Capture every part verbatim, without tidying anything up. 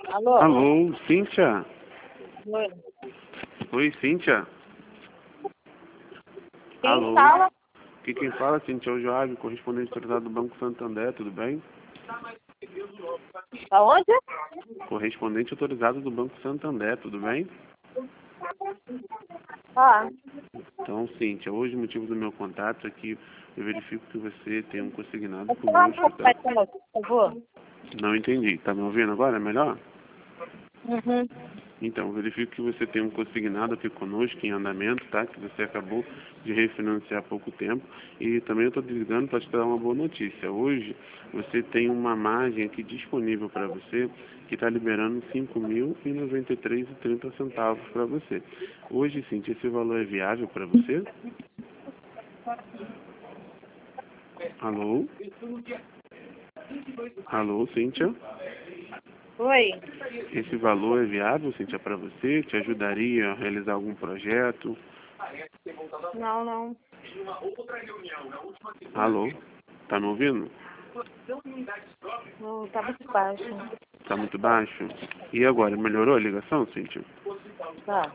Alô? Alô, Cíntia? Oi. Oi, Cíntia? Quem Alô? fala? Aqui quem fala, Cíntia, é o Joab, correspondente autorizado do Banco Santander, tudo bem? Aonde? Correspondente autorizado do Banco Santander, tudo bem? Ah, Então, Cíntia, hoje o motivo do meu contato é que eu verifico que você tem um consignado pode falar um conosco, pouco tá? mais conosco, por favor? Não entendi. Tá me ouvindo agora? É melhor? Uhum. Então, verifico que você tem um consignado aqui conosco em andamento, tá? Que você acabou de refinanciar há pouco tempo. E também eu estou ligando para te dar uma boa notícia. Hoje, você tem uma margem aqui disponível para você que está liberando cinco mil e noventa e três reais e trinta centavos para você. Hoje, sim, esse valor é viável para você? Alô? Alô, Cíntia? Oi. Esse valor é viável, Cíntia, para você? Te ajudaria a realizar algum projeto? Não, não. Alô? Tá me ouvindo? Não, tá muito baixo. Tá muito baixo? E agora, melhorou a ligação, Cíntia? Tá.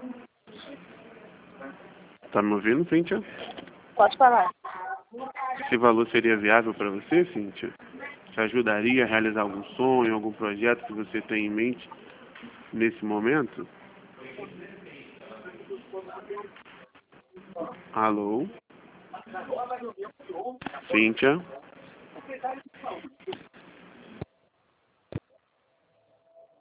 Tá me ouvindo, Cíntia? Pode falar. Esse valor seria viável para você, Cíntia? Te ajudaria a realizar algum sonho, algum projeto que você tem em mente nesse momento? Alô? Cíntia?